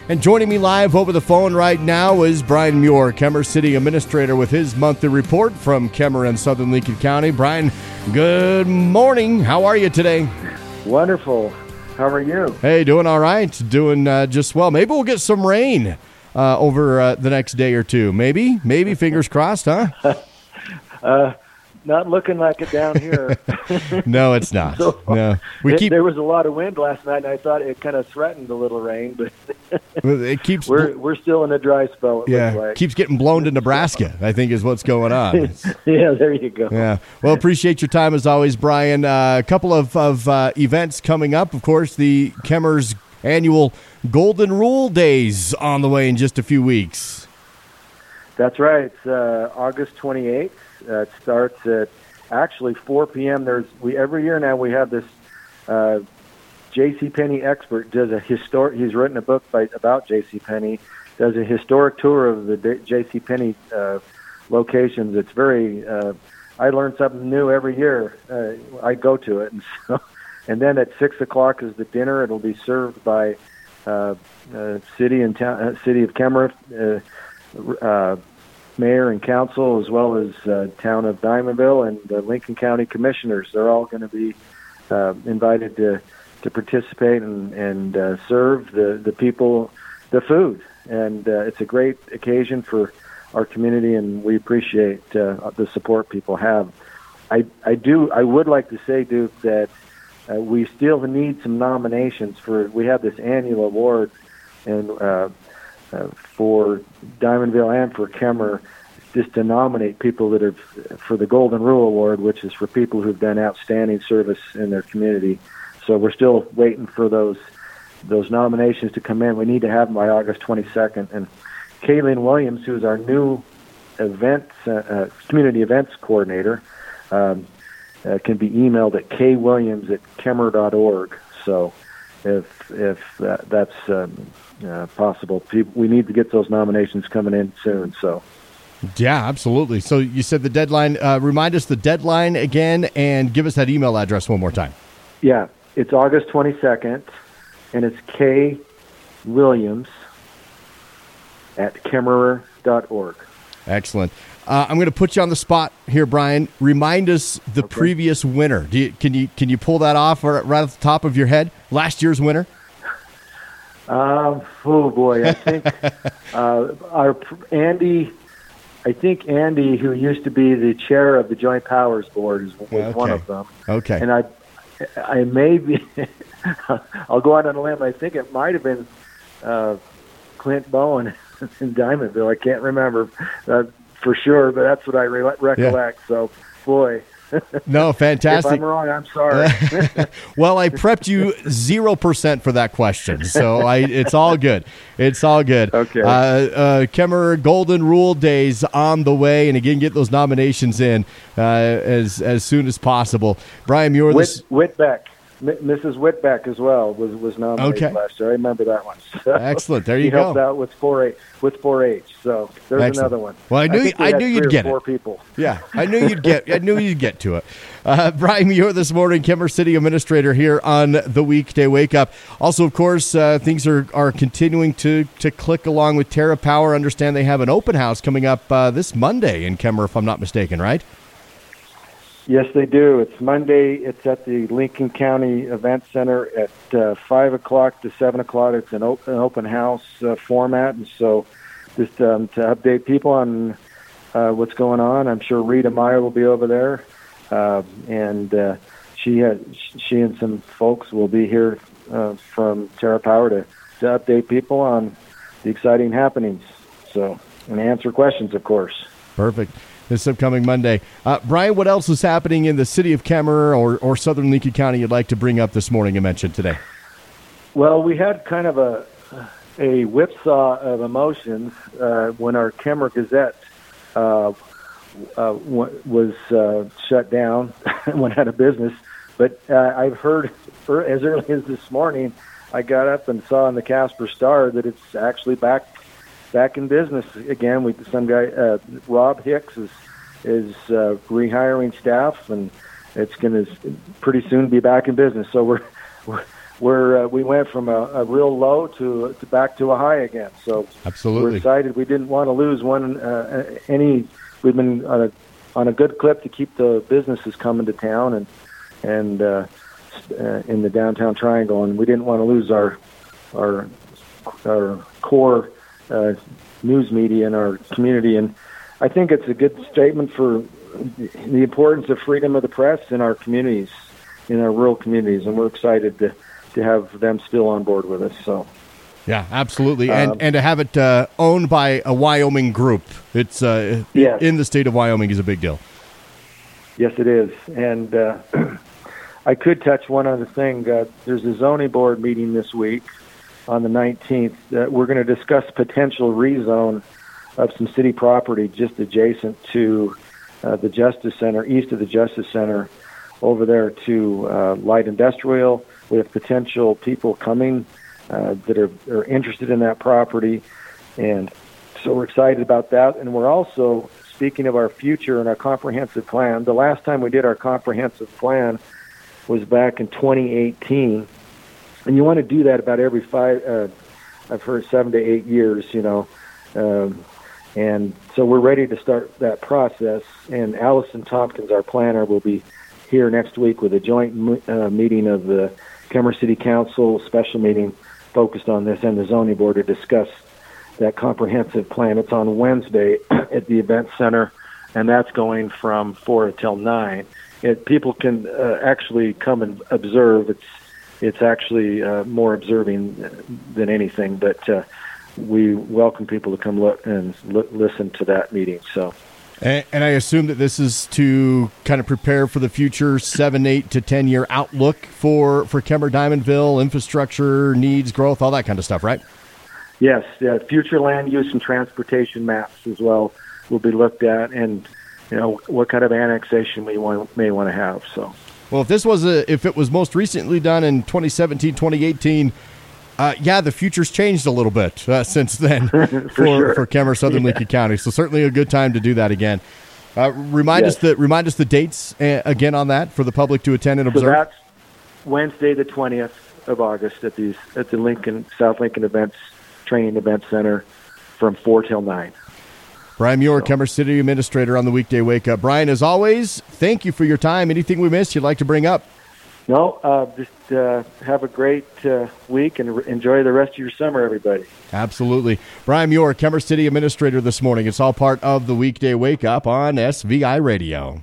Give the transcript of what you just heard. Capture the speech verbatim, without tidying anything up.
And joining me live over the phone right now is Brian Muir, Kemmer City Administrator, with his monthly report from Kemmer and Southern Lincoln County. Brian, good morning. How are you today? Wonderful. How are you? Hey, doing all right. Doing uh, just well. Maybe we'll get some rain uh, over uh, the next day or two. Maybe. Maybe. Fingers crossed, huh? uh, not looking like it down here. No, it's not. So, no, we it, keep. There was a lot of wind last night, and I thought it kind of threatened a little rain, but it keeps. We're we're still in a dry spell. It yeah, looks like. Keeps getting blown to Nebraska, I think, is what's going on. Yeah, there you go. Yeah. Well, appreciate your time as always, Brian. Uh, a couple of of uh, events coming up. Of course, the Kemmer's annual Golden Rule Days on the way in just a few weeks. That's right. It's uh, August twenty-eighth. Uh, it starts at actually four p.m. There's we every year now we have this uh, JCPenney expert does a historic. He's written a book by, about JCPenney. Does a historic tour of the JCPenney uh, locations. It's very. Uh, I learn something new every year. Uh, I go to it, and so and then at six o'clock is the dinner. It'll be served by uh, uh, city and town, uh, city of Kemmer. Uh, uh, Mayor and council, as well as uh, town of Diamondville and the Lincoln County commissioners. They're all going to be uh, invited to to participate and, and uh, serve the, the people the food. And uh, it's a great occasion for our community, and we appreciate uh, the support people have. I, I do. I would like to say, Duke, that uh, we still need some nominations for. We have this annual award, and uh, Uh, for Diamondville and for Kemmer, just to nominate people that have for the Golden Rule Award, which is for people who've done outstanding service in their community. So we're still waiting for those those nominations to come in. We need to have them by August twenty-second. And Kayleen Williams, who's our new events uh, uh, community events coordinator, um, uh, can be emailed at k williams at kemmer dot org. So if if that, that's um, Uh, possible. We need to get those nominations coming in soon. So, yeah, absolutely. So you said the deadline. Uh, remind us the deadline again, and give us that email address one more time. Yeah, it's August twenty-second, and it's K Williams at kemmerer dot org. Excellent. Uh, I'm going to put you on the spot here, Brian. Remind us the okay. previous winner. Do you, can you can you pull that off right off the top of your head? Last year's winner. Um, oh boy, I think uh, our Andy. I think Andy, who used to be the chair of the Joint Powers Board, is was okay. one of them. Okay. And I, I may be. I'll go out on a limb. I think it might have been uh, Clint Bowen in Diamondville. I can't remember uh, for sure, but that's what I re- recollect. Yeah. So, boy. No, fantastic. If I'm wrong, I'm sorry. Well, I prepped you zero percent for that question, so I, it's all good. It's all good. Okay. Uh, uh, Kemmer Golden Rule Days on the way, and again, get those nominations in uh, as as soon as possible. Brian Muir, Whit, this Whitbeck, M- Missus Whitbeck as well was was nominated okay. last year. I remember that one. So excellent. There you he go. He helped out with four H. With four H. So there's excellent. Another one. Well, I knew I, you, I knew you'd get four it. People. Yeah, I knew you'd get. I knew you'd get to it. Uh, Brian Muir this morning, Kemmer City Administrator here on the Weekday Wake Up. Also, of course, uh, things are, are continuing to, to click along with TerraPower. Understand they have an open house coming up uh, this Monday in Kemmer, if I'm not mistaken, right? Yes, they do. It's Monday. It's at the Lincoln County Event Center at uh, five o'clock to seven o'clock. It's an open, an open house uh, format, and so just um, to update people on uh, what's going on. I'm sure Rita Meyer will be over there. Uh, and uh, she has, she and some folks will be here uh, from TerraPower to, to update people on the exciting happenings. So, and answer questions, of course. Perfect. This upcoming Monday. Uh, Brian, what else is happening in the city of Kemmer or, or Southern Lincoln County you'd like to bring up this morning and mention today? Well, we had kind of a a whipsaw of emotions uh, when our Kemmer Gazette uh, Uh, was uh, shut down, went out of business. But uh, I've heard as early as this morning, I got up and saw in the Casper Star that it's actually back back in business again. We some guy uh, Rob Hicks is is uh, rehiring staff, and it's going to pretty soon be back in business. So we're, we're we're uh, we went from a, a real low to, to back to a high again. So absolutely, we're excited. We didn't want to lose one uh, any. We've been on a on a good clip to keep the businesses coming to town and and uh, uh, in the downtown triangle, and we didn't want to lose our our our core uh, news media in our community. And I think it's a good statement for the importance of freedom of the press in our communities, in our rural communities, and we're excited to, to have them still on board with us. So, yeah, absolutely, and um, and to have it uh, owned by a Wyoming group, it's uh, yes. in the state of Wyoming is a big deal. Yes, it is, and uh, I could touch one other thing. Uh, there's a zoning board meeting this week on the nineteenth. Uh, we're going to discuss potential rezone of some city property just adjacent to uh, the Justice Center, east of the Justice Center, over there to uh, light industrial, with potential people coming uh, that are, are interested in that property. And so we're excited about that. And we're also, speaking of our future and our comprehensive plan, the last time we did our comprehensive plan was back in twenty eighteen. And you want to do that about every five, uh, I've heard seven to eight years, you know. Um, and so we're ready to start that process. And Allison Tompkins, our planner, will be here next week with a joint uh, meeting of the Kemmer City Council, special meeting focused on this, and the zoning board to discuss that comprehensive plan. It's on Wednesday at the event center, and that's going from four until nine. It, people can uh, actually come and observe. It's it's actually uh, more observing than anything, but uh, we welcome people to come look and l- listen to that meeting. So. And, and I assume that this is to kind of prepare for the future seven, eight to ten year outlook for, for Kemmer Diamondville, infrastructure, needs, growth, all that kind of stuff, right? Yes, yeah, future land use and transportation maps as well will be looked at, and you know what kind of annexation we want, may want to have. So, well, if this was a, if it was most recently done in twenty seventeen, twenty eighteen, uh, yeah, the future's changed a little bit uh, since then for for, sure. for Kemmer Southern yeah. Lincoln County. So certainly a good time to do that again. Uh, remind yes. us the remind us the dates uh, again on that for the public to attend and observe. So that's Wednesday, the twentieth of August at these at the Lincoln South Lincoln Events Training Event Center from four till nine. Brian Muir, so. Kemmer City Administrator on the Weekday Wake Up. Brian, as always, thank you for your time. Anything we missed you'd like to bring up? No, uh, just uh, have a great uh, week and re- enjoy the rest of your summer, everybody. Absolutely. Brian Muir, Kemmer City Administrator this morning. It's all part of the Weekday Wake Up on S V I Radio.